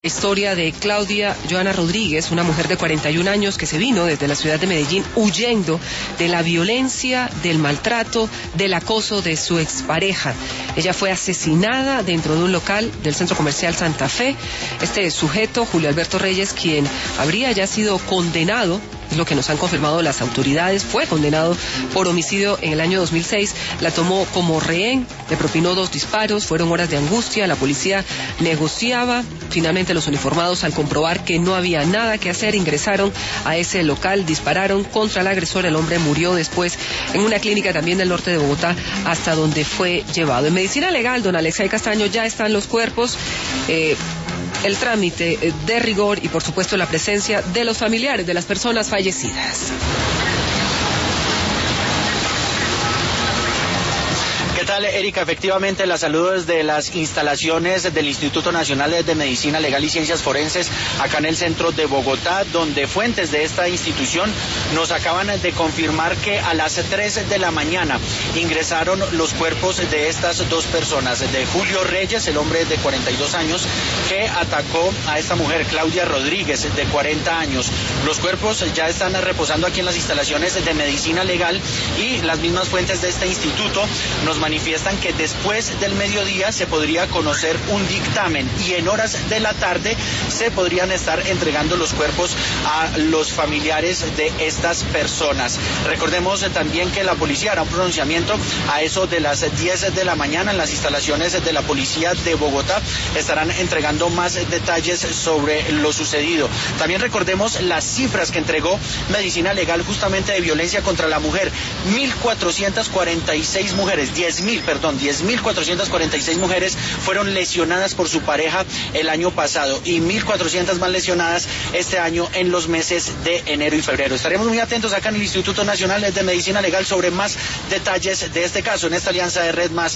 Historia de Claudia Joana Rodríguez, una mujer de 41 años que se vino desde la ciudad de Medellín huyendo de la violencia, del maltrato, del acoso de su expareja. Ella fue asesinada dentro de un local del centro comercial Santa Fe. Este sujeto, Julio Alberto Reyes, quien habría ya sido condenado, es lo que nos han confirmado las autoridades, fue condenado por homicidio en el año 2006, la tomó como rehén, le propinó 2 disparos, fueron horas de angustia, la policía negociaba, finalmente los uniformados, al comprobar que no había nada que hacer, ingresaron a ese local, dispararon contra el agresor, el hombre murió después en una clínica también del norte de Bogotá, hasta donde fue llevado. En medicina legal, don Alexei Castaño, ya están los cuerpos, el trámite de rigor y por supuesto la presencia de los familiares de las personas fallecidas. ¿Qué tal, Erika? Efectivamente, la saludo desde las instalaciones del Instituto Nacional de Medicina Legal y Ciencias Forenses, acá en el centro de Bogotá, donde fuentes de esta institución nos acaban de confirmar que a las 3 de la mañana ingresaron los cuerpos de estas 2 personas, de Julio Reyes, el hombre de 42 años, que atacó a esta mujer, Claudia Rodríguez, de 40 años. Los cuerpos ya están reposando aquí en las instalaciones de Medicina Legal y las mismas fuentes de este instituto nos manifiestan que después del mediodía se podría conocer un dictamen y en horas de la tarde se podrían estar entregando los cuerpos a los familiares de estas personas. Recordemos también que la policía hará un pronunciamiento a eso de las 10 de la mañana en las instalaciones de la policía de Bogotá. Estarán entregando más detalles sobre lo sucedido. También recordemos las cifras que entregó Medicina Legal justamente de violencia contra la mujer. 1.446 mujeres, 10.446 mujeres fueron lesionadas por su pareja el año pasado y 1.400 más lesionadas este año en los meses de enero y febrero. Estaremos muy atentos acá en el Instituto Nacional de Medicina Legal sobre más detalles de este caso en esta alianza de Red Más.